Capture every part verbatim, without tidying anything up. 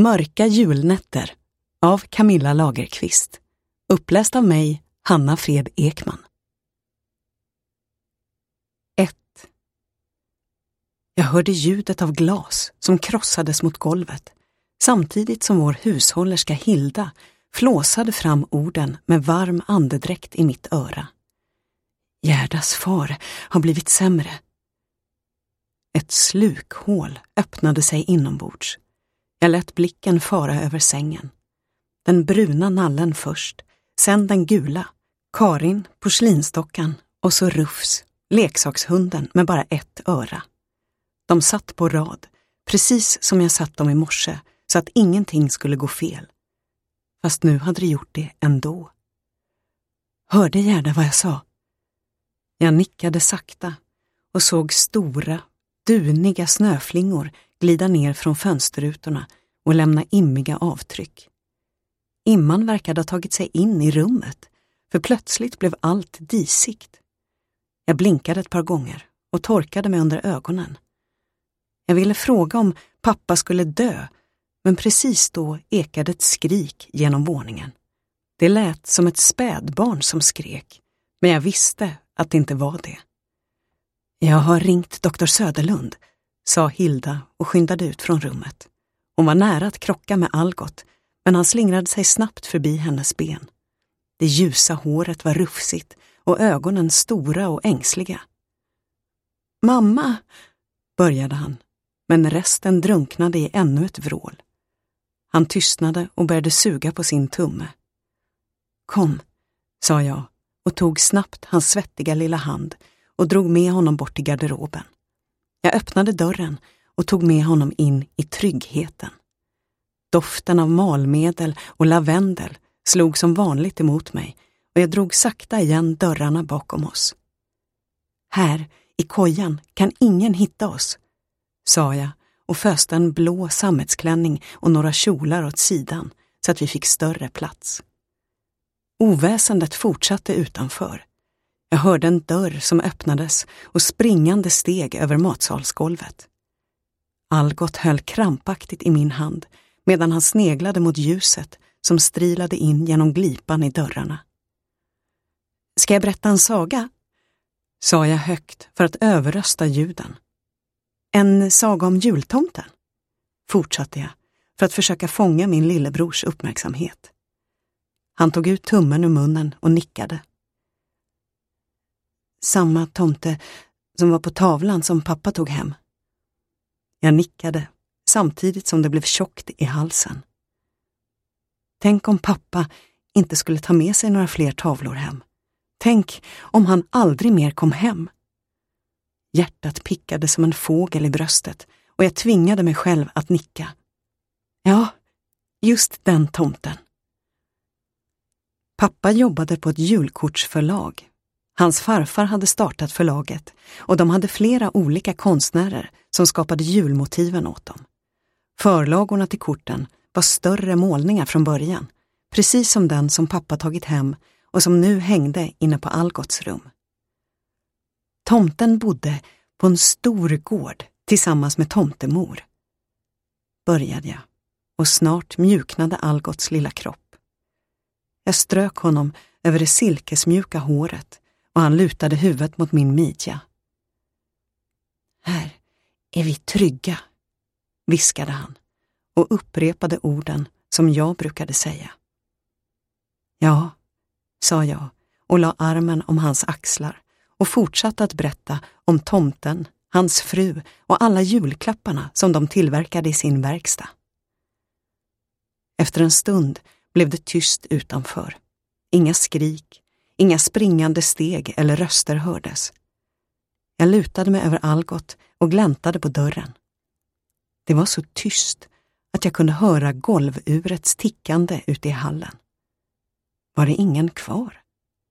Mörka julnätter av Camilla Lagerqvist. Uppläst av mig, Hanna Fred Ekman. ett. Jag hörde ljudet av glas som krossades mot golvet, samtidigt som vår hushållerska Hilda flåsade fram orden med varm andedräkt i mitt öra. Gerdas far har blivit sämre. Ett slukhål öppnade sig inombords. Jag lät blicken fara över sängen. Den bruna nallen först, sen den gula, Karin, porslinstockan och så Rufs, leksakshunden med bara ett öra. De satt på rad, precis som jag satt dem i morse, så att ingenting skulle gå fel. Fast nu hade det gjort det ändå. Hörde Gerda vad jag sa? Jag nickade sakta och såg stora, duniga snöflingor glida ner från fönsterrutorna och lämna immiga avtryck. Imman verkade ha tagit sig in i rummet, för plötsligt blev allt disigt. Jag blinkade ett par gånger och torkade mig under ögonen. Jag ville fråga om pappa skulle dö, men precis då ekade ett skrik genom våningen. Det lät som ett spädbarn som skrek, men jag visste att det inte var det. Jag har ringt doktor Söderlund, sa Hilda och skyndade ut från rummet. Hon var nära att krocka med Algot, men han slingrade sig snabbt förbi hennes ben. Det ljusa håret var rufsigt och ögonen stora och ängsliga. Mamma, började han, men resten drunknade i ännu ett vrål. Han tystnade och började suga på sin tumme. Kom, sa jag och tog snabbt hans svettiga lilla hand och drog med honom bort till garderoben. Jag öppnade dörren och tog med honom in i tryggheten. Doften av malmedel och lavendel slog som vanligt emot mig och jag drog sakta igen dörrarna bakom oss. Här, i kojan, kan ingen hitta oss, sa jag och föste en blå sammetsklänning och några kjolar åt sidan så att vi fick större plats. Oväsendet fortsatte utanför. Jag hörde en dörr som öppnades och springande steg över matsalsgolvet. Algot höll krampaktigt i min hand medan han sneglade mot ljuset som strilade in genom glipan i dörrarna. Ska jag berätta en saga? Sa jag högt för att överrösta ljuden. En saga om jultomten? Fortsatte jag för att försöka fånga min lillebrors uppmärksamhet. Han tog ut tummen ur munnen och nickade. Samma tomte som var på tavlan som pappa tog hem. Jag nickade samtidigt som det blev tjockt i halsen. Tänk om pappa inte skulle ta med sig några fler tavlor hem. Tänk om han aldrig mer kom hem. Hjärtat pickade som en fågel i bröstet och jag tvingade mig själv att nicka. Ja, just den tomten. Pappa jobbade på ett julkortsförlag. Hans farfar hade startat förlaget och de hade flera olika konstnärer som skapade julmotiven åt dem. Förlagorna till korten var större målningar från början, precis som den som pappa tagit hem och som nu hängde inne på Algots rum. Tomten bodde på en stor gård tillsammans med tomtemor. Började jag och snart mjuknade Algots lilla kropp. Jag strök honom över det silkesmjuka håret och han lutade huvudet mot min midja. Här är vi trygga, viskade han och upprepade orden som jag brukade säga. Ja, sa jag och la armen om hans axlar och fortsatte att berätta om tomten, hans fru och alla julklapparna som de tillverkade i sin verkstad. Efter en stund blev det tyst utanför. Inga skrik, inga springande steg eller röster hördes. Jag lutade mig över Algot och gläntade på dörren. Det var så tyst att jag kunde höra golvurets tickande ute i hallen. Var det ingen kvar?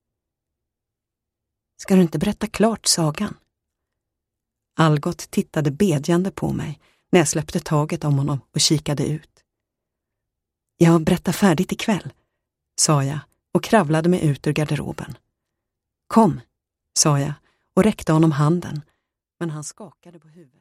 Ska du inte berätta klart sagan? Algot tittade bedjande på mig när jag släppte taget om honom och kikade ut. Jag berättar färdigt ikväll, sa jag och kravlade mig ut ur garderoben. Kom, sa jag och räckte honom handen, men han skakade på huvudet.